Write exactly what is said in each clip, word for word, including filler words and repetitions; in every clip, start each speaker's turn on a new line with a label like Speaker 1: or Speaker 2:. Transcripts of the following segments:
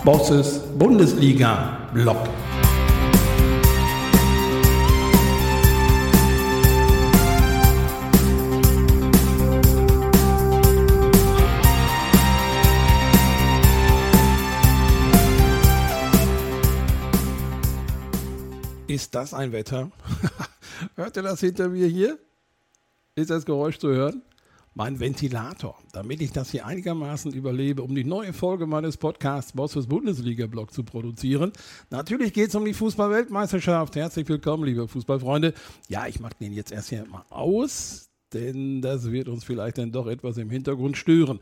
Speaker 1: Bosses Bundesliga-Blog. Ist das ein Wetter? Hört ihr das hinter mir hier? Ist das Geräusch zu hören? Mein Ventilator, damit ich das hier einigermaßen überlebe, um die neue Folge meines Podcasts Bosses Bundesliga-Blog zu produzieren. Natürlich geht es um die Fußball-Weltmeisterschaft. Herzlich willkommen, liebe Fußballfreunde. Ja, ich mache den jetzt erst hier mal aus, denn das wird uns vielleicht dann doch etwas im Hintergrund stören.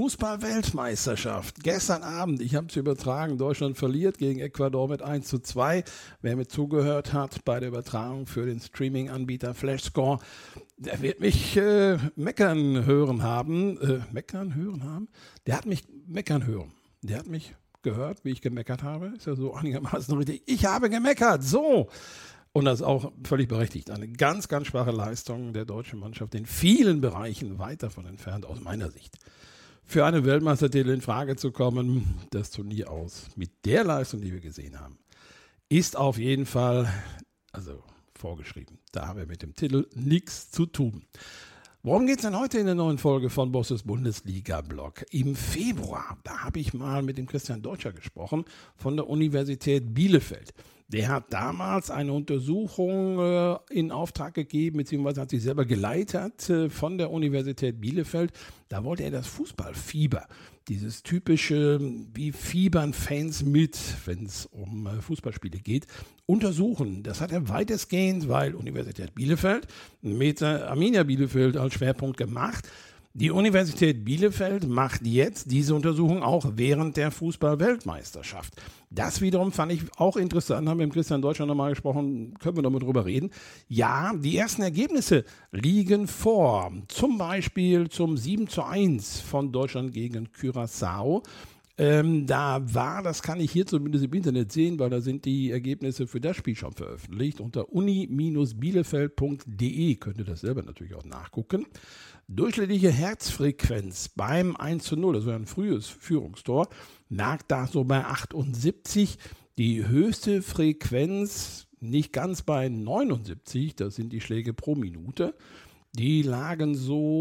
Speaker 1: Fußball-Weltmeisterschaft. Gestern Abend, ich habe es übertragen, Deutschland verliert gegen Ecuador mit eins zu zwei. Wer mir zugehört hat bei der Übertragung für den Streaming-Anbieter Flashscore, der wird mich äh, meckern hören haben. Äh, meckern hören haben? Der hat mich meckern hören. Der hat mich gehört, wie ich gemeckert habe. Ist ja so einigermaßen richtig. Ich habe gemeckert. So. Und das ist auch völlig berechtigt. Eine ganz, ganz schwache Leistung der deutschen Mannschaft in vielen Bereichen weit davon entfernt, aus meiner Sicht. Für eine Weltmeistertitel in Frage zu kommen, das Turnier aus mit der Leistung, die wir gesehen haben, ist auf jeden Fall, also vorgeschrieben. Da haben wir mit dem Titel nichts zu tun. Worum geht es denn heute in der neuen Folge von Bosses Bundesliga-Blog? Im Februar, da habe ich mal mit dem Christian Deutscher gesprochen von der Universität Bielefeld. Der hat damals eine Untersuchung äh, in Auftrag gegeben, beziehungsweise hat sie selber geleitet äh, von der Universität Bielefeld. Da wollte er das Fußballfieber, dieses typische, wie fiebern Fans mit, wenn es um äh, Fußballspiele geht, untersuchen. Das hat er weitestgehend, weil Universität Bielefeld mit äh, Arminia Bielefeld als Schwerpunkt gemacht. Die Universität Bielefeld macht jetzt diese Untersuchung auch während der Fußball-Weltmeisterschaft. Das wiederum fand ich auch interessant, haben wir mit Christian Deutscher nochmal gesprochen, können wir nochmal drüber reden. Ja, die ersten Ergebnisse liegen vor, zum Beispiel zum sieben zu eins von Deutschland gegen Curaçao. Ähm, da war, das kann ich hier zumindest im Internet sehen, weil da sind die Ergebnisse für das Spiel schon veröffentlicht. Unter uni Bindestrich bielefeld punkt de könnt ihr das selber natürlich auch nachgucken. Durchschnittliche Herzfrequenz beim eins zu null, das war ein frühes Führungstor, lag da so bei achtundsiebzig. Die höchste Frequenz nicht ganz bei neunundsiebzig, das sind die Schläge pro Minute. Die lagen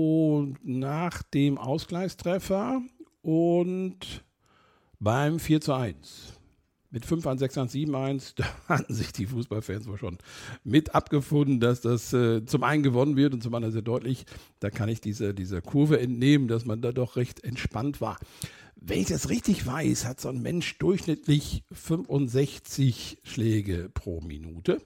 Speaker 1: so nach dem Ausgleichstreffer und beim vier zu eins. Mit fünf eins, sechs eins, sieben eins, da hatten sich die Fußballfans wohl schon mit abgefunden, dass das äh, zum einen gewonnen wird und zum anderen sehr deutlich. Da kann ich diese, dieser Kurve entnehmen, dass man da doch recht entspannt war. Wenn ich das richtig weiß, hat so ein Mensch durchschnittlich fünfundsechzig Schläge pro Minute.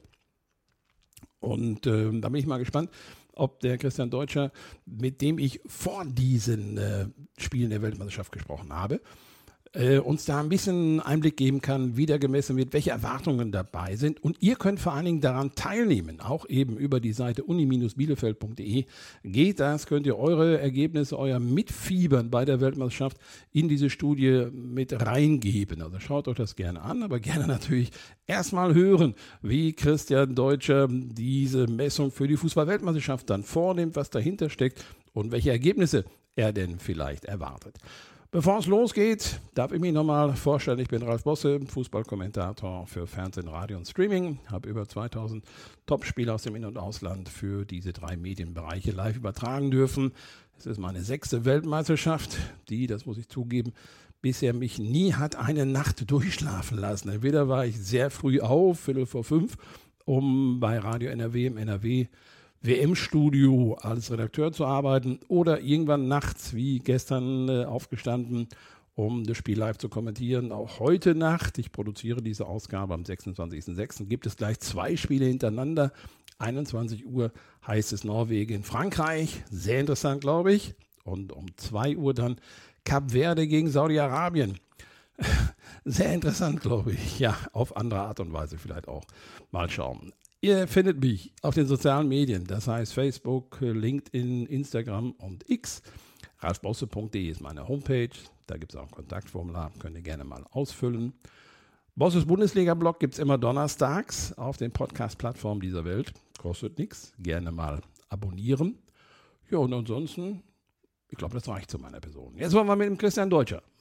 Speaker 1: Und äh, da bin ich mal gespannt, ob der Christian Deutscher, mit dem ich vor diesen äh, Spielen der Weltmeisterschaft gesprochen habe, äh, uns da ein bisschen Einblick geben kann, wie da gemessen wird, welche Erwartungen dabei sind. Und ihr könnt vor allen Dingen daran teilnehmen, auch eben über die Seite uni Bindestrich bielefeld punkt de. Geht das, könnt ihr eure Ergebnisse, euer Mitfiebern bei der Weltmeisterschaft in diese Studie mit reingeben. Also schaut euch das gerne an, aber gerne natürlich erstmal hören, wie Christian Deutscher diese Messung für die Fußball-Weltmeisterschaft dann vornimmt, was dahinter steckt und welche Ergebnisse er denn vielleicht erwartet. Bevor es losgeht, darf ich mich nochmal vorstellen, ich bin Ralf Bosse, Fußballkommentator für Fernsehen, Radio und Streaming, habe über zweitausend Topspiele aus dem In- und Ausland für diese drei Medienbereiche live übertragen dürfen. Es ist meine sechste Weltmeisterschaft, die, das muss ich zugeben, bisher mich nie hat eine Nacht durchschlafen lassen. Entweder war ich sehr früh auf, Viertel vor fünf, um bei Radio N R W im N R W W M-Studio als Redakteur zu arbeiten oder irgendwann nachts, wie gestern, äh, aufgestanden, um das Spiel live zu kommentieren. Auch heute Nacht, ich produziere diese Ausgabe am sechsundzwanzigsten sechsten, gibt es gleich zwei Spiele hintereinander. einundzwanzig Uhr heißt es Norwegen, Frankreich, sehr interessant, glaube ich. Und um zwei Uhr dann Kap Verde gegen Saudi-Arabien. Sehr interessant, glaube ich. Ja, auf andere Art und Weise vielleicht auch. Mal schauen. Ihr findet mich auf den sozialen Medien, das heißt Facebook, LinkedIn, Instagram und X. ralf bosse punkt de ist meine Homepage. Da gibt es auch ein Kontaktformular, könnt ihr gerne mal ausfüllen. Bosses Bundesliga-Blog gibt es immer donnerstags auf den Podcast-Plattformen dieser Welt. Kostet nichts. Gerne mal abonnieren. Ja, und ansonsten, ich glaube, das reicht zu meiner Person. Jetzt wollen wir mit dem Christian Deutscher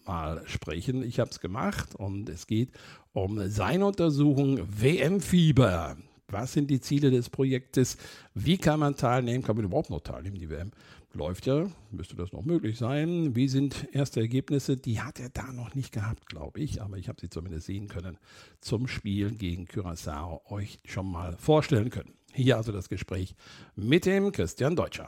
Speaker 1: mal sprechen. Ich habe es gemacht und es geht um seine Untersuchung W M-Fieber. Was sind die Ziele des Projektes? Wie kann man teilnehmen? Kann man überhaupt noch teilnehmen? Die W M läuft ja, müsste das noch möglich sein. Wie sind erste Ergebnisse? Die hat er da noch nicht gehabt, glaube ich, aber ich habe sie zumindest sehen können zum Spiel gegen Curaçao euch schon mal vorstellen können. Hier also das Gespräch mit dem Christian Deutscher.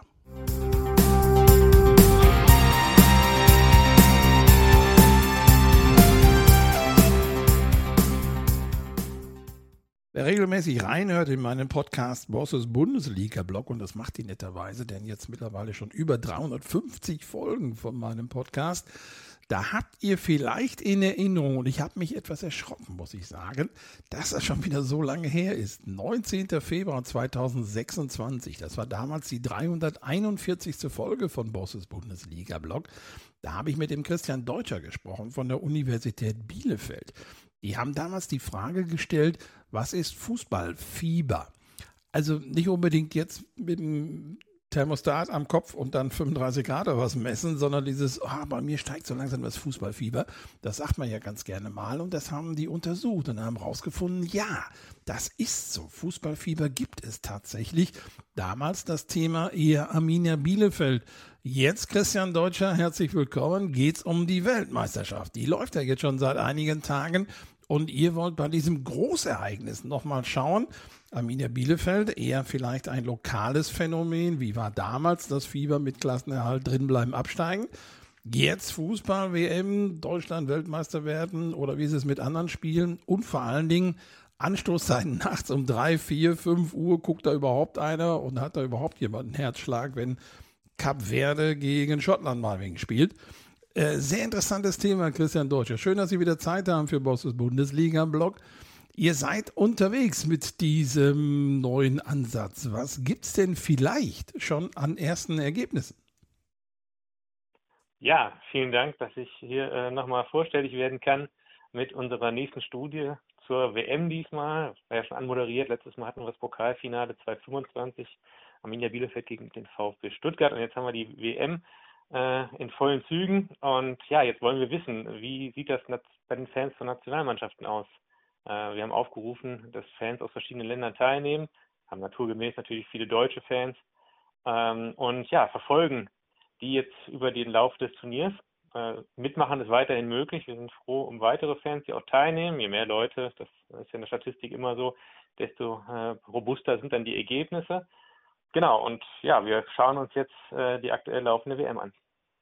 Speaker 1: Wer regelmäßig reinhört in meinen Podcast Bosses Bundesliga-Blog, und das macht die netterweise, denn jetzt mittlerweile schon über dreihundertfünfzig Folgen von meinem Podcast, da habt ihr vielleicht in Erinnerung, und ich habe mich etwas erschrocken, muss ich sagen, dass das schon wieder so lange her ist. neunzehnter Februar zweitausendsechsundzwanzig, das war damals die dreihunderteinundvierzigste Folge von Bosses Bundesliga-Blog. Da habe ich mit dem Christian Deutscher gesprochen von der Universität Bielefeld. Die haben damals die Frage gestellt, was ist Fußballfieber? Also nicht unbedingt jetzt mit dem Thermostat am Kopf und dann fünfunddreißig Grad oder was messen, sondern dieses, oh, bei mir steigt so langsam das Fußballfieber. Das sagt man ja ganz gerne mal und das haben die untersucht und haben rausgefunden, ja, das ist so. Fußballfieber gibt es tatsächlich. Damals das Thema eher Arminia Bielefeld. Jetzt, Christian Deutscher, herzlich willkommen, geht's um die Weltmeisterschaft. Die läuft ja jetzt schon seit einigen Tagen und ihr wollt bei diesem Großereignis nochmal schauen. Arminia Bielefeld, eher vielleicht ein lokales Phänomen. Wie war damals das Fieber mit Klassenerhalt, drinbleiben, absteigen? Jetzt Fußball, W M, Deutschland Weltmeister werden oder wie ist es mit anderen Spielen? Und vor allen Dingen Anstoßzeiten nachts um drei, vier, fünf Uhr. Guckt da überhaupt einer und hat da überhaupt jemand einen Herzschlag, wenn Kap Verde gegen Schottland mal wegen spielt? Äh, sehr interessantes Thema, Christian Deutscher. Schön, dass Sie wieder Zeit haben für Bosses Bundesliga-Blog. Ihr seid unterwegs mit diesem neuen Ansatz. Was gibt es denn vielleicht schon an ersten Ergebnissen?
Speaker 2: Ja, vielen Dank, dass ich hier äh, nochmal vorstellig werden kann mit unserer nächsten Studie zur W M diesmal. War ja schon anmoderiert. Letztes Mal hatten wir das Pokalfinale zweitausendfünfundzwanzig, Arminia Bielefeld gegen den VfB Stuttgart. Und jetzt haben wir die W M äh, in vollen Zügen. Und ja, jetzt wollen wir wissen, wie sieht das bei den Fans von Nationalmannschaften aus? Wir haben aufgerufen, dass Fans aus verschiedenen Ländern teilnehmen, haben naturgemäß natürlich viele deutsche Fans und ja, verfolgen die jetzt über den Lauf des Turniers. Mitmachen ist weiterhin möglich. Wir sind froh um weitere Fans, die auch teilnehmen. Je mehr Leute, das ist ja in der Statistik immer so, desto robuster sind dann die Ergebnisse. Genau, und ja, wir schauen uns jetzt die aktuell laufende W M an.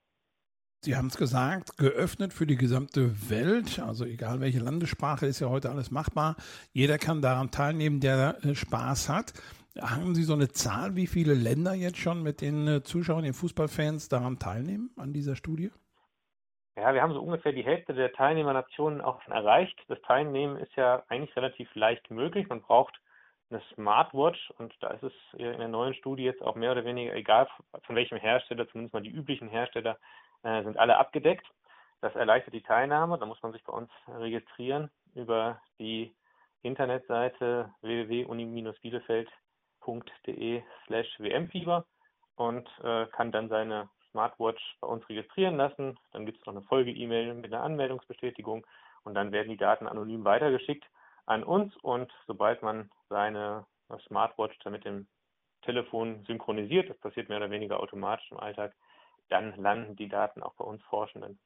Speaker 1: Sie haben es gesagt, geöffnet für die gesamte Welt, also egal welche Landessprache, ist ja heute alles machbar. Jeder kann daran teilnehmen, der äh, Spaß hat. Haben Sie so eine Zahl, wie viele Länder jetzt schon mit den äh, Zuschauern, den Fußballfans daran teilnehmen, an dieser Studie?
Speaker 2: Ja, wir haben so ungefähr die Hälfte der Teilnehmernationen auch schon erreicht. Das Teilnehmen ist ja eigentlich relativ leicht möglich. Man braucht eine Smartwatch und da ist es in der neuen Studie jetzt auch mehr oder weniger egal, von welchem Hersteller, zumindest mal die üblichen Hersteller, sind alle abgedeckt. Das erleichtert die Teilnahme. Da muss man sich bei uns registrieren über die Internetseite w w w punkt uni bielefeld punkt d e slash w m fieber und äh, kann dann seine Smartwatch bei uns registrieren lassen. Dann gibt es noch eine Folge-E-Mail mit einer Anmeldungsbestätigung und dann werden die Daten anonym weitergeschickt an uns und sobald man seine Smartwatch dann mit dem Telefon synchronisiert, das passiert mehr oder weniger automatisch im Alltag, dann landen die Daten auch bei uns Forschenden.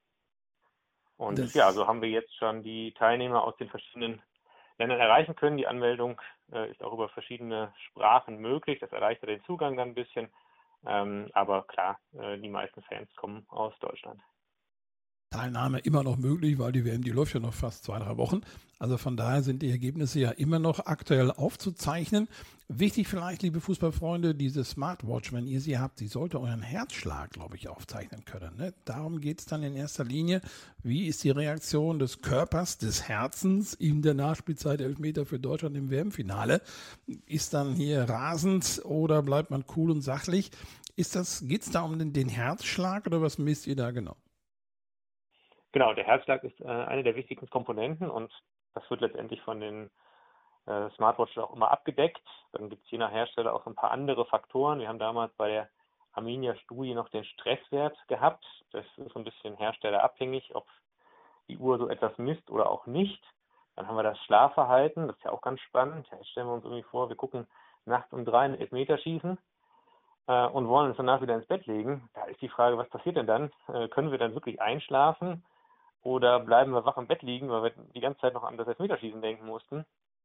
Speaker 2: Und das ja, so haben wir jetzt schon die Teilnehmer aus den verschiedenen Ländern erreichen können. Die Anmeldung äh, ist auch über verschiedene Sprachen möglich. Das erleichtert den Zugang dann ein bisschen. Ähm, aber klar, äh, die meisten Fans kommen aus Deutschland.
Speaker 1: Teilnahme immer noch möglich, weil die W M, die läuft ja noch fast zwei, drei Wochen. Also von daher sind die Ergebnisse ja immer noch aktuell aufzuzeichnen. Wichtig vielleicht, liebe Fußballfreunde, diese Smartwatch, wenn ihr sie habt, sie sollte euren Herzschlag, glaube ich, aufzeichnen können. Ne? Darum geht es dann in erster Linie. Wie ist die Reaktion des Körpers, des Herzens in der Nachspielzeit Elfmeter für Deutschland im W M-Finale? Ist dann hier rasend oder bleibt man cool und sachlich? Ist das, geht es da um den, den Herzschlag oder was misst ihr da genau?
Speaker 2: Genau, der Herzschlag ist äh, eine der wichtigsten Komponenten und das wird letztendlich von den äh, Smartwatches auch immer abgedeckt. Dann gibt es je nach Hersteller auch ein paar andere Faktoren. Wir haben damals bei der Arminia-Studie noch den Stresswert gehabt. Das ist so ein bisschen herstellerabhängig, ob die Uhr so etwas misst oder auch nicht. Dann haben wir das Schlafverhalten, das ist ja auch ganz spannend. Ja, jetzt stellen wir uns irgendwie vor, wir gucken nachts um drei ein Elfmeterschießen äh, und wollen uns danach wieder ins Bett legen. Da ist die Frage, was passiert denn dann? Äh, können wir dann wirklich einschlafen oder bleiben wir wach im Bett liegen, weil wir die ganze Zeit noch an das Elfmeterschießen denken mussten?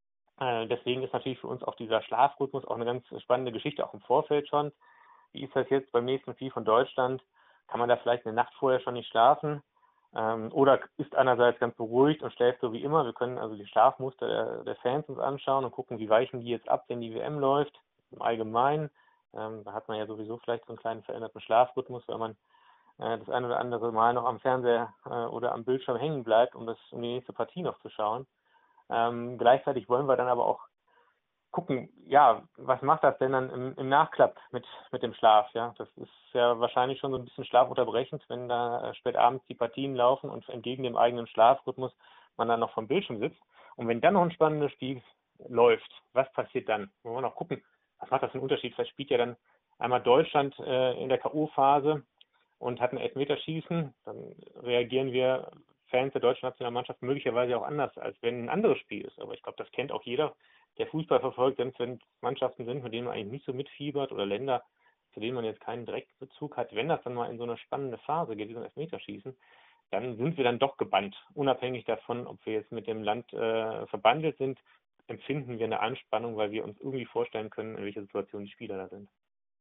Speaker 2: Äh, deswegen ist natürlich für uns auch dieser Schlafrhythmus auch eine ganz spannende Geschichte, auch im Vorfeld schon. Wie ist das jetzt beim nächsten Spiel von Deutschland? Kann man da vielleicht eine Nacht vorher schon nicht schlafen? Ähm, oder ist einerseits ganz beruhigt und schläft so wie immer? Wir können also die Schlafmuster der, der Fans uns anschauen und gucken, wie weichen die jetzt ab, wenn die W M läuft, im Allgemeinen. Ähm, da hat man ja sowieso vielleicht so einen kleinen veränderten Schlafrhythmus, weil man äh, das ein oder andere Mal noch am Fernseher äh, oder am Bildschirm hängen bleibt, um, das, um die nächste Partie noch zu schauen. Ähm, gleichzeitig wollen wir dann aber auch gucken, ja, was macht das denn dann im, im Nachklapp mit, mit dem Schlaf? Ja, das ist ja wahrscheinlich schon so ein bisschen schlafunterbrechend, wenn da spät abends die Partien laufen und entgegen dem eigenen Schlafrhythmus man dann noch vom Bildschirm sitzt. Und wenn dann noch ein spannendes Spiel läuft, was passiert dann? Wir wollen auch gucken, was macht das für einen Unterschied? Vielleicht spielt ja dann einmal Deutschland äh, in der K O-Phase und hat ein Elfmeterschießen, dann reagieren wir Fans der deutschen Nationalmannschaft möglicherweise auch anders, als wenn ein anderes Spiel ist. Aber ich glaube, das kennt auch jeder, der Fußball verfolgt, wenn es Mannschaften sind, mit denen man eigentlich nicht so mitfiebert oder Länder, zu denen man jetzt keinen direkten Bezug hat. Wenn das dann mal in so eine spannende Phase geht, wie so ein Elfmeterschießen, dann sind wir dann doch gebannt. Unabhängig davon, ob wir jetzt mit dem Land äh, verbandelt sind, empfinden wir eine Anspannung, weil wir uns irgendwie vorstellen können, in welcher Situation die Spieler da sind.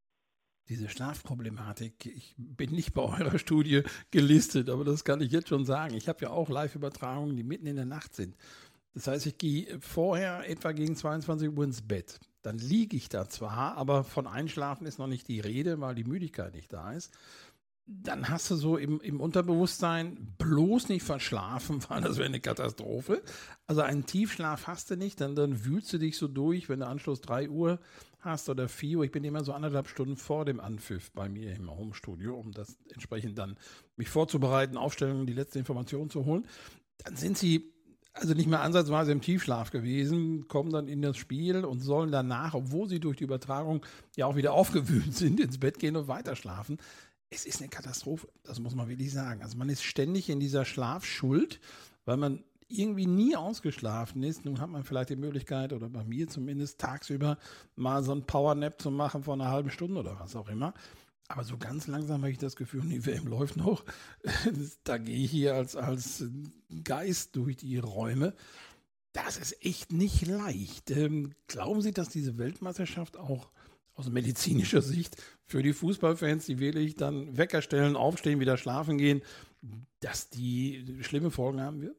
Speaker 1: Diese Schlafproblematik, ich bin nicht bei eurer Studie gelistet, aber das kann ich jetzt schon sagen. Ich habe ja auch Live-Übertragungen, die mitten in der Nacht sind. Das heißt, ich gehe vorher etwa gegen zweiundzwanzig Uhr ins Bett. Dann liege ich da zwar, aber von Einschlafen ist noch nicht die Rede, weil die Müdigkeit nicht da ist. Dann hast du so im, im Unterbewusstsein bloß nicht verschlafen, weil das wäre eine Katastrophe. Also einen Tiefschlaf hast du nicht, dann, dann wühlst du dich so durch, wenn du Anschluss drei Uhr hast oder vier Uhr. Ich bin immer so anderthalb Stunden vor dem Anpfiff bei mir im Homestudio, um das entsprechend dann mich vorzubereiten, Aufstellungen, die letzte Information zu holen. Dann sind sie also nicht mehr ansatzweise im Tiefschlaf gewesen, kommen dann in das Spiel und sollen danach, obwohl sie durch die Übertragung ja auch wieder aufgewühlt sind, ins Bett gehen und weiter schlafen. Es ist eine Katastrophe, das muss man wirklich sagen. Also man ist ständig in dieser Schlafschuld, weil man irgendwie nie ausgeschlafen ist. Nun hat man vielleicht die Möglichkeit, oder bei mir zumindest, tagsüber mal so einen Powernap zu machen von einer halben Stunde oder was auch immer. Aber so ganz langsam habe ich das Gefühl, die W M läuft noch. Da gehe ich hier als, als Geist durch die Räume. Das ist echt nicht leicht. Ähm, glauben Sie, dass diese Weltmeisterschaft auch aus medizinischer Sicht für die Fußballfans, die wirklich dann Wecker stellen, aufstehen, wieder schlafen gehen, dass die schlimme Folgen haben wird?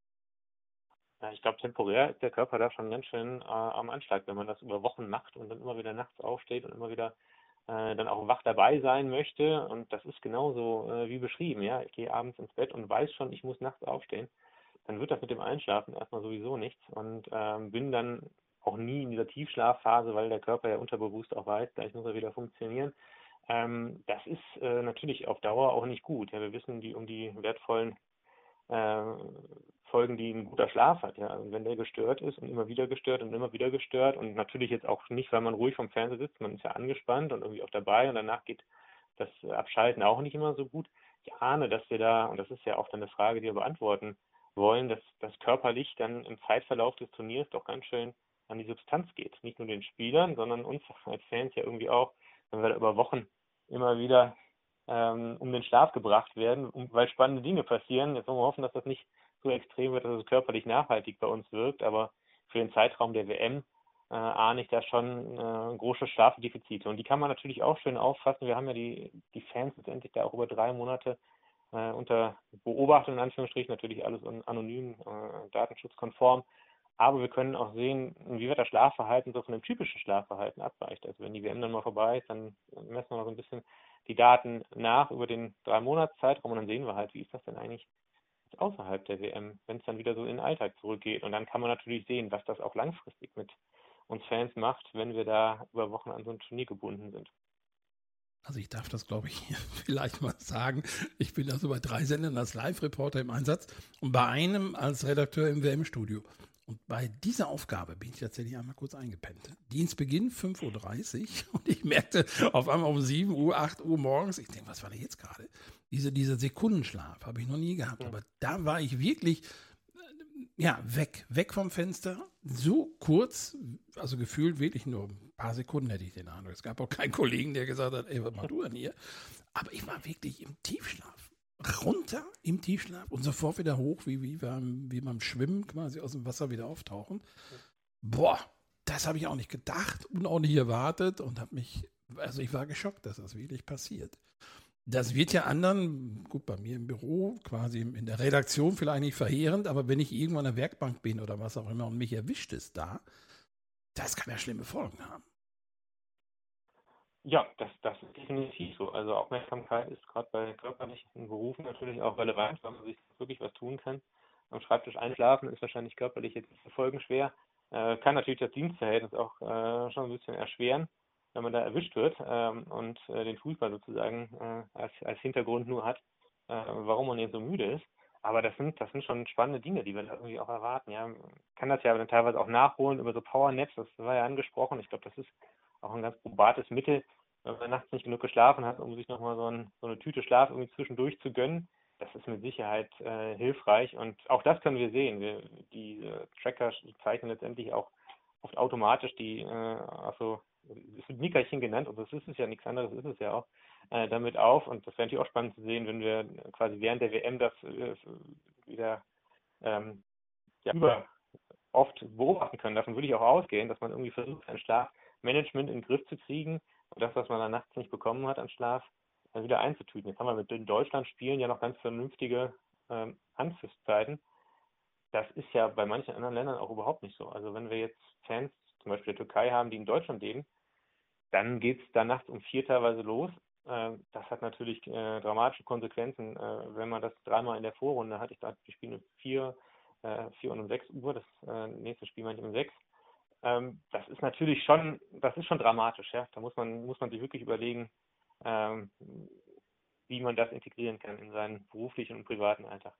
Speaker 2: Ja, ich glaube, temporär ist der Körper da schon ganz schön äh, am Anschlag, wenn man das über Wochen macht und dann immer wieder nachts aufsteht und immer wieder äh, dann auch wach dabei sein möchte. Und das ist genauso äh, wie beschrieben. Ja, ich gehe abends ins Bett und weiß schon, ich muss nachts aufstehen. Dann wird das mit dem Einschlafen erstmal sowieso nichts und ähm, bin dann auch nie in dieser Tiefschlafphase, weil der Körper ja unterbewusst auch weiß, gleich muss er wieder funktionieren. Ähm, das ist äh, natürlich auf Dauer auch nicht gut. Ja, wir wissen die um die wertvollen äh, Folgen, die ein guter Schlaf hat. Ja, also wenn der gestört ist und immer wieder gestört und immer wieder gestört und natürlich jetzt auch nicht, weil man ruhig vom Fernseher sitzt, man ist ja angespannt und irgendwie auch dabei und danach geht das Abschalten auch nicht immer so gut. Ich ahne, dass wir da, und das ist ja auch dann eine Frage, die wir beantworten wollen, dass das körperlich dann im Zeitverlauf des Turniers doch ganz schön an die Substanz geht. Nicht nur den Spielern, sondern uns als Fans ja irgendwie auch, wenn wir da über Wochen immer wieder ähm, um den Schlaf gebracht werden, um, weil spannende Dinge passieren. Jetzt wollen wir hoffen, dass das nicht so extrem wird, dass es körperlich nachhaltig bei uns wirkt, aber für den Zeitraum der W M äh, ahne ich da schon äh, große Schlafdefizite. Und die kann man natürlich auch schön auffassen. Wir haben ja die, die Fans letztendlich da auch über drei Monate äh, unter Beobachtung, in Anführungsstrichen, natürlich alles anonym, äh, datenschutzkonform. Aber wir können auch sehen, inwieweit das Schlafverhalten so von dem typischen Schlafverhalten abweicht. Also wenn die W M dann mal vorbei ist, dann messen wir noch so ein bisschen die Daten nach über den drei Monats Zeitraum und dann sehen wir halt, wie ist das denn eigentlich außerhalb der W M, wenn es dann wieder so in den Alltag zurückgeht. Und dann kann man natürlich sehen, was das auch langfristig mit uns Fans macht, wenn wir da über Wochen an so ein Turnier gebunden sind.
Speaker 1: Also ich darf das, glaube ich, vielleicht mal sagen. Ich bin also bei drei Sendern als Live-Reporter im Einsatz und bei einem als Redakteur im W M-Studio. Und bei dieser Aufgabe bin ich tatsächlich einmal kurz eingepennt. Dienstbeginn fünf Uhr dreißig und ich merkte auf einmal um sieben Uhr, acht Uhr morgens, ich denke, was war denn jetzt gerade? Diese, dieser Sekundenschlaf habe ich noch nie gehabt, aber da war ich wirklich, äh, ja, weg, weg vom Fenster, so kurz, also gefühlt wirklich nur ein paar Sekunden hätte ich den Eindruck. Es gab auch keinen Kollegen, der gesagt hat, ey, was machst du denn hier? Aber ich war wirklich im Tiefschlaf. Runter im Tiefschlaf und sofort wieder hoch, wie, wie, beim, wie beim Schwimmen, quasi aus dem Wasser wieder auftauchen. Boah, das habe ich auch nicht gedacht und auch nicht erwartet und habe mich, also ich war geschockt, dass das wirklich passiert. Das wird ja anderen, gut, bei mir im Büro, quasi in der Redaktion vielleicht nicht verheerend, aber wenn ich irgendwo an der Werkbank bin oder was auch immer und mich erwischt es da, das kann ja schlimme Folgen haben.
Speaker 2: Ja, das, das ist definitiv so. Also Aufmerksamkeit ist gerade bei körperlichen Berufen natürlich auch relevant, weil man sich wirklich was tun kann. Am Schreibtisch einschlafen ist wahrscheinlich körperlich jetzt folgenschwer. Äh, kann natürlich das Dienstverhältnis auch äh, schon ein bisschen erschweren, wenn man da erwischt wird ähm, und äh, den Fußball sozusagen äh, als, als Hintergrund nur hat, äh, warum man jetzt so müde ist. Aber das sind, das sind schon spannende Dinge, die wir da irgendwie auch erwarten. Ja, man kann das ja dann teilweise auch nachholen über so Powernaps, das war ja angesprochen. Ich glaube, das ist auch ein ganz probates Mittel, wenn man nachts nicht genug geschlafen hat, um sich nochmal so, ein, so eine Tüte Schlaf irgendwie zwischendurch zu gönnen. Das ist mit Sicherheit äh, hilfreich und auch das können wir sehen. Wir, die äh, Tracker zeichnen letztendlich auch oft automatisch die, äh, also es wird Nickerchen genannt und das ist es ja, nichts anderes ist es ja auch, äh, damit auf und das wäre natürlich auch spannend zu sehen, wenn wir quasi während der W M das äh, wieder ähm, ja, über oft beobachten können. Davon würde ich auch ausgehen, dass man irgendwie versucht, sein Schlafmanagement in den Griff zu kriegen und das, was man dann nachts nicht bekommen hat an Schlaf, dann wieder einzutüten. Jetzt haben wir mit den Deutschland-Spielen ja noch ganz vernünftige ähm, Anpfiffzeiten. Das ist ja bei manchen anderen Ländern auch überhaupt nicht so. Also wenn wir jetzt Fans zum Beispiel der Türkei haben, die in Deutschland leben, dann geht es da nachts um vier teilweise los. Äh, das hat natürlich äh, dramatische Konsequenzen, äh, wenn man das dreimal in der Vorrunde hat. Ich dachte, wir spielen um vier, äh, vier und um sechs Uhr, das äh, nächste Spiel manchmal um sechs. Ähm, das ist natürlich schon, das ist schon dramatisch, ja. Da muss man, muss man sich wirklich überlegen, ähm, wie man das integrieren kann in seinen beruflichen und privaten Alltag.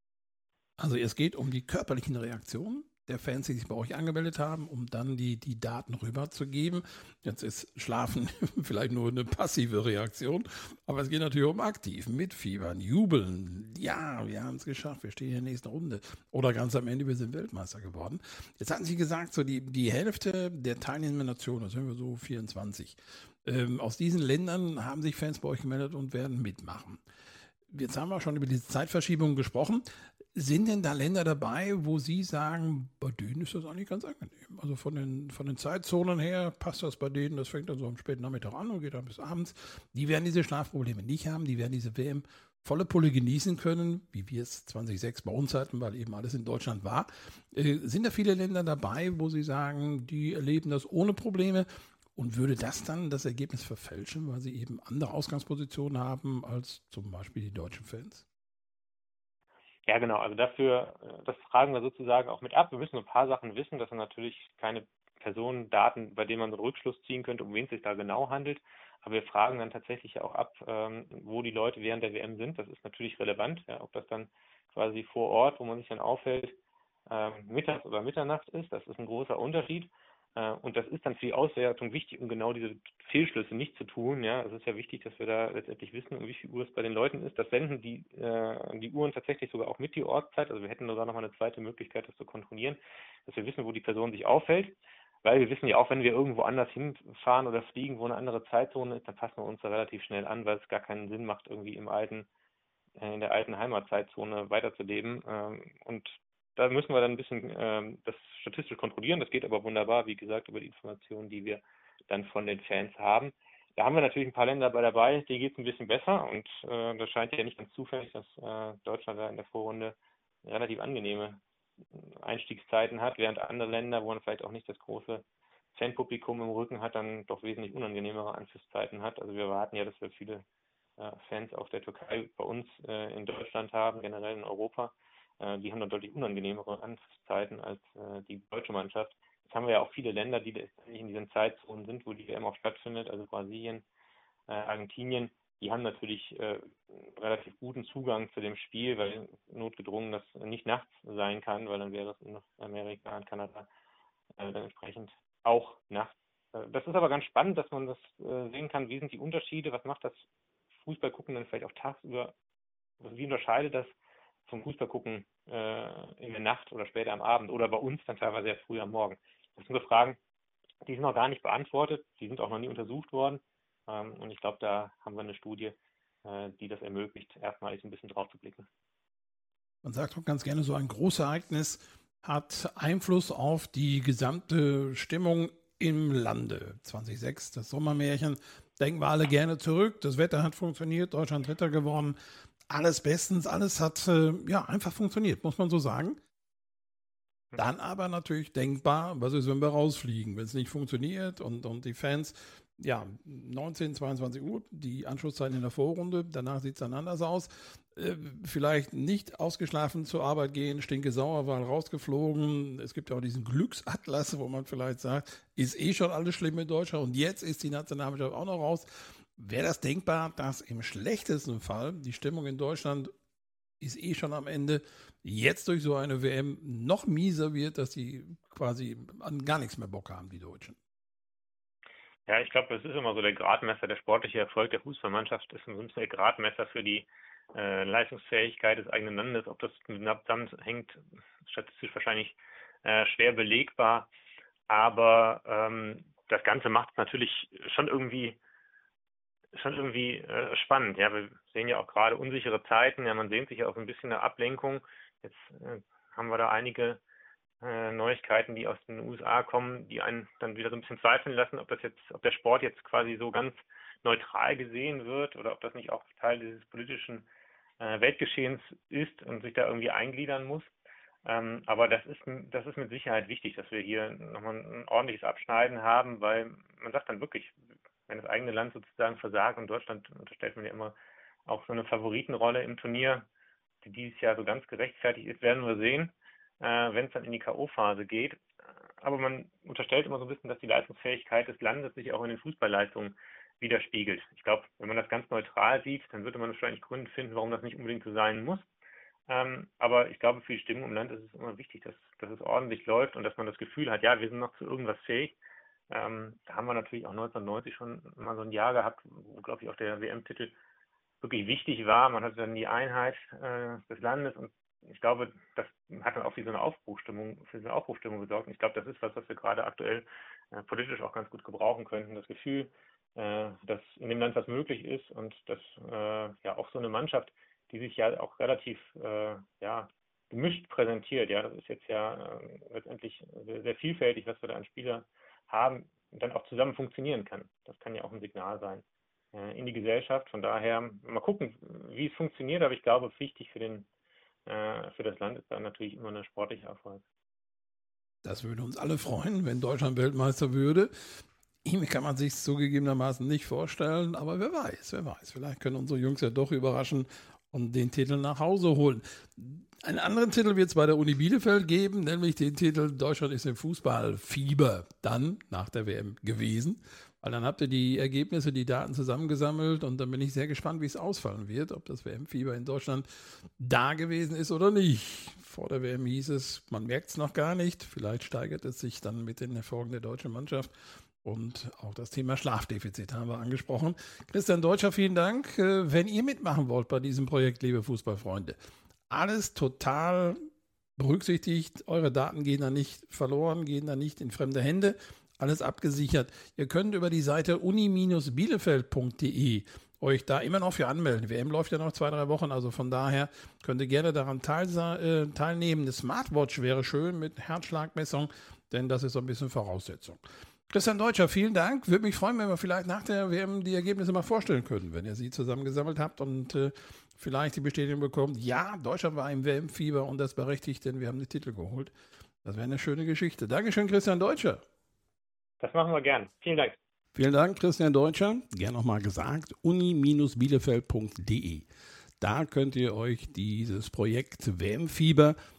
Speaker 1: Also es geht um die körperlichen Reaktionen der Fans, die sich bei euch angemeldet haben, um dann die, die Daten rüberzugeben. Jetzt ist Schlafen vielleicht nur eine passive Reaktion, aber es geht natürlich um aktiv, mitfiebern, jubeln. Ja, wir haben es geschafft, wir stehen in der nächsten Runde. Oder ganz am Ende, wir sind Weltmeister geworden. Jetzt hatten Sie gesagt, so die, die Hälfte der teilnehmenden Nationen, das sind wir so vierundzwanzig, ähm, aus diesen Ländern haben sich Fans bei euch gemeldet und werden mitmachen. Jetzt haben wir schon über diese Zeitverschiebung gesprochen. Sind denn da Länder dabei, wo Sie sagen, bei denen ist das eigentlich ganz angenehm? Also von den, von den Zeitzonen her passt das bei denen, das fängt dann so am späten Nachmittag an und geht dann bis abends. Die werden diese Schlafprobleme nicht haben, die werden diese W M volle Pulle genießen können, wie wir es zweitausendsechs bei uns hatten, weil eben alles in Deutschland war. Äh, sind da viele Länder dabei, wo Sie sagen, die erleben das ohne Probleme? Und würde das dann das Ergebnis verfälschen, weil sie eben andere Ausgangspositionen haben als zum Beispiel die deutschen Fans?
Speaker 2: Ja, genau. Also dafür, das fragen wir sozusagen auch mit ab. Wir müssen ein paar Sachen wissen. Das sind natürlich keine Personendaten, bei denen man so einen Rückschluss ziehen könnte, um wen es sich da genau handelt. Aber wir fragen dann tatsächlich auch ab, ähm, wo die Leute während der W M sind. Das ist natürlich relevant, ja, ob das dann quasi vor Ort, wo man sich dann aufhält, ähm, mittags oder Mitternacht ist. Das ist ein großer Unterschied. Äh, Und das ist dann für die Auswertung wichtig, um genau diese Fehlschlüsse nicht zu tun. Ja, es ist ja wichtig, dass wir da letztendlich wissen, um wie viel Uhr es bei den Leuten ist. Das senden die, äh, die Uhren tatsächlich sogar auch mit die Ortszeit. Also wir hätten sogar noch mal eine zweite Möglichkeit, das zu kontrollieren, dass wir wissen, wo die Person sich aufhält. Weil wir wissen ja auch, wenn wir irgendwo anders hinfahren oder fliegen, wo eine andere Zeitzone ist, dann passen wir uns da relativ schnell an, weil es gar keinen Sinn macht, irgendwie im alten, äh, in der alten Heimatzeitzone weiterzuleben. Ähm, und da müssen wir dann ein bisschen ähm, das statistisch kontrollieren. Das geht aber wunderbar, wie gesagt, über die Informationen, die wir dann von den Fans haben. Da haben wir natürlich ein paar Länder bei dabei, denen geht es ein bisschen besser und äh, das scheint ja nicht ganz zufällig, dass äh, Deutschland da in der Vorrunde relativ angenehme Einstiegszeiten hat, während andere Länder, wo man vielleicht auch nicht das große Fanpublikum im Rücken hat, dann doch wesentlich unangenehmere Anpfiffzeiten hat. Also wir erwarten ja, dass wir viele äh, Fans auch der Türkei bei uns äh, in Deutschland haben, generell in Europa. Äh, die haben dann deutlich unangenehmere Anpfiffzeiten als äh, die deutsche Mannschaft. Jetzt haben wir ja auch viele Länder, die letztendlich in diesen Zeitzonen sind, wo die W M auch stattfindet, also Brasilien, äh, Argentinien. die haben natürlich äh, relativ guten Zugang zu dem Spiel, weil notgedrungen das nicht nachts sein kann, weil dann wäre es in Amerika und Kanada äh, dann entsprechend auch nachts. Äh, das ist aber ganz spannend, dass man das äh, sehen kann, wie sind die Unterschiede, was macht das Fußballgucken dann vielleicht auch tagsüber, wie unterscheidet das vom Fußballgucken äh, in der Nacht oder später am Abend oder bei uns dann teilweise sehr früh am Morgen. Das sind so Fragen, die sind noch gar nicht beantwortet, die sind auch noch nie untersucht worden. Ähm, und ich glaube, da haben wir eine Studie, äh, die das ermöglicht, erstmalig ein bisschen drauf zu blicken.
Speaker 1: Man sagt auch ganz gerne, so ein Großereignis hat Einfluss auf die gesamte Stimmung im Lande. zweitausendsechs, das Sommermärchen, denken wir alle gerne zurück. Das Wetter hat funktioniert, Deutschland Dritter geworden. Alles bestens, alles hat äh, ja einfach funktioniert, muss man so sagen. Dann aber natürlich denkbar, was ist, wenn wir rausfliegen, wenn es nicht funktioniert und, und die Fans, ja, neunzehn, zweiundzwanzig Uhr, die Anschlusszeit in der Vorrunde, danach sieht es dann anders aus. Äh, vielleicht nicht ausgeschlafen zur Arbeit gehen, stinke sauer, weil rausgeflogen. Es gibt ja auch diesen Glücksatlas, wo man vielleicht sagt, ist eh schon alles schlimm in Deutschland und jetzt ist die Nationalmannschaft auch noch raus. Wäre das denkbar, dass im schlechtesten Fall die Stimmung in Deutschland ist eh schon am Ende, jetzt durch so eine W M noch mieser wird, dass die quasi an gar nichts mehr Bock haben, die Deutschen?
Speaker 2: Ja, ich glaube, das ist immer so der Gradmesser, der sportliche Erfolg der Fußballmannschaft ist ein der Gradmesser für die äh, Leistungsfähigkeit des eigenen Landes. Ob das mit dem Land hängt, statistisch wahrscheinlich äh, schwer belegbar, aber ähm, das Ganze macht es natürlich schon irgendwie schon irgendwie äh, spannend. Ja, wir sehen ja auch gerade unsichere Zeiten. Ja, man sehnt sich ja auch so ein bisschen eine Ablenkung. Jetzt äh, haben wir da einige äh, Neuigkeiten, die aus den U S A kommen, die einen dann wieder so ein bisschen zweifeln lassen, ob das jetzt, ob der Sport jetzt quasi so ganz neutral gesehen wird oder ob das nicht auch Teil dieses politischen äh, Weltgeschehens ist und sich da irgendwie eingliedern muss. Ähm, aber das ist, das ist mit Sicherheit wichtig, dass wir hier nochmal ein ordentliches Abschneiden haben, weil man sagt dann wirklich, wenn das eigene Land sozusagen versagt, und Deutschland unterstellt man ja immer auch so eine Favoritenrolle im Turnier, die dieses Jahr so ganz gerechtfertigt ist, werden wir sehen, äh, wenn es dann in die K O-Phase geht. Aber man unterstellt immer so ein bisschen, dass die Leistungsfähigkeit des Landes sich auch in den Fußballleistungen widerspiegelt. Ich glaube, wenn man das ganz neutral sieht, dann würde man wahrscheinlich Gründe finden, warum das nicht unbedingt so sein muss. Ähm, aber ich glaube, für die Stimmung im Land ist es immer wichtig, dass, dass es ordentlich läuft und dass man das Gefühl hat, ja, wir sind noch zu irgendwas fähig. Ähm, da haben wir natürlich auch neunzehnhundertneunzig schon mal so ein Jahr gehabt, wo, glaube ich, auch der W M-Titel wirklich wichtig war. Man hatte dann die Einheit äh, des Landes und ich glaube, das hat dann auch für so eine Aufbruchstimmung, für so eine Aufbruchstimmung gesorgt. Und ich glaube, das ist was, was wir gerade aktuell äh, politisch auch ganz gut gebrauchen könnten. Das Gefühl, äh, dass in dem Land was möglich ist und dass äh, ja auch so eine Mannschaft, die sich ja auch relativ äh, ja gemischt präsentiert. Ja, das ist jetzt ja äh, letztendlich sehr, sehr vielfältig, was wir da an Spielern haben und dann auch zusammen funktionieren kann. Das kann ja auch ein Signal sein äh, in die Gesellschaft. Von daher mal gucken, wie es funktioniert. Aber ich glaube, wichtig für den äh, für das Land ist dann natürlich immer ein sportlicher Erfolg.
Speaker 1: Das würde uns alle freuen, wenn Deutschland Weltmeister würde. Ihm kann man sich zugegebenermaßen nicht vorstellen, aber wer weiß, wer weiß. Vielleicht können unsere Jungs ja doch überraschen und den Titel nach Hause holen. Einen anderen Titel wird es bei der Uni Bielefeld geben, nämlich den Titel Deutschland ist im Fußballfieber dann nach der W M gewesen. Weil dann habt ihr die Ergebnisse, die Daten zusammengesammelt und dann bin ich sehr gespannt, wie es ausfallen wird, ob das W M-Fieber in Deutschland da gewesen ist oder nicht. Vor der W M hieß es, man merkt es noch gar nicht. Vielleicht steigert es sich dann mit den Erfolgen der deutschen Mannschaft. Und auch das Thema Schlafdefizit haben wir angesprochen. Christian Deutscher, vielen Dank. Wenn ihr mitmachen wollt bei diesem Projekt, liebe Fußballfreunde, alles total berücksichtigt. Eure Daten gehen da nicht verloren, gehen da nicht in fremde Hände. Alles abgesichert. Ihr könnt über die Seite uni bielefeld punkt de euch da immer noch für anmelden. Die W M läuft ja noch zwei, drei Wochen, also von daher könnt ihr gerne daran teil, äh, teilnehmen. Eine Smartwatch wäre schön mit Herzschlagmessung, denn das ist so ein bisschen Voraussetzung. Christian Deutscher, vielen Dank. Würde mich freuen, wenn wir vielleicht nach der W M die Ergebnisse mal vorstellen könnten, wenn ihr sie zusammengesammelt habt und äh, vielleicht die Bestätigung bekommt, ja, Deutschland war im W M-Fieber und das berechtigt, denn wir haben den Titel geholt. Das wäre eine schöne Geschichte. Dankeschön, Christian Deutscher.
Speaker 2: Das machen wir gern. Vielen Dank.
Speaker 1: Vielen Dank, Christian Deutscher. Gern nochmal gesagt, uni bielefeld punkt de. Da könnt ihr euch dieses Projekt W M-Fieber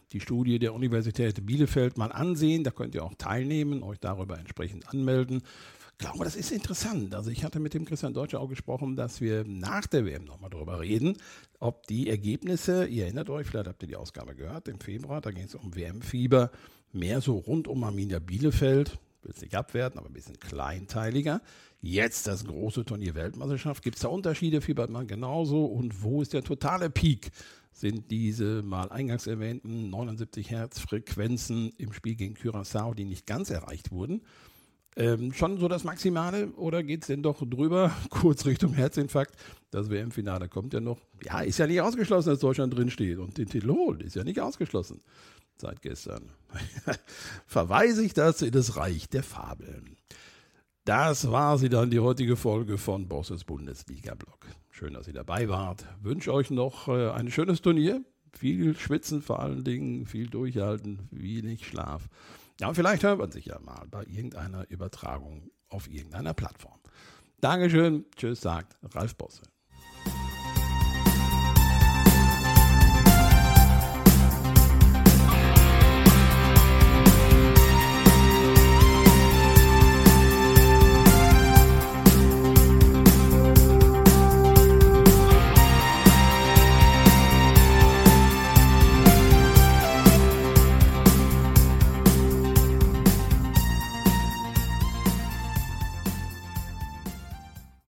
Speaker 1: die Studie der Universität Bielefeld mal ansehen. Da könnt ihr auch teilnehmen, euch darüber entsprechend anmelden. Ich glaube, das ist interessant. Also ich hatte mit dem Christian Deutscher auch gesprochen, dass wir nach der W M nochmal darüber reden, ob die Ergebnisse, ihr erinnert euch, vielleicht habt ihr die Ausgabe gehört, im Februar, da ging es um W M-Fieber, mehr so rund um Arminia Bielefeld, will es nicht abwerten, aber ein bisschen kleinteiliger. Jetzt das große Turnier Weltmeisterschaft. Gibt es da Unterschiede? Fiebert man genauso? Und wo ist der totale Peak? Sind diese mal eingangs erwähnten neunundsiebzig Hertz Frequenzen im Spiel gegen Curaçao, die nicht ganz erreicht wurden, Ähm, schon so das Maximale oder geht es denn doch drüber, kurz Richtung Herzinfarkt? Das W M-Finale kommt ja noch. Ja, ist ja nicht ausgeschlossen, dass Deutschland drinsteht und den Titel holt. Ist ja nicht ausgeschlossen seit gestern. Verweise ich das in das Reich der Fabeln. Das war sie dann, die heutige Folge von Bosses Bundesliga-Blog. Schön, dass ihr dabei wart. Wünsche euch noch äh, ein schönes Turnier. Viel Schwitzen vor allen Dingen, viel Durchhalten, wenig Schlaf. Ja, und vielleicht hört man sich ja mal bei irgendeiner Übertragung auf irgendeiner Plattform. Dankeschön, tschüss, sagt Ralf Bosse.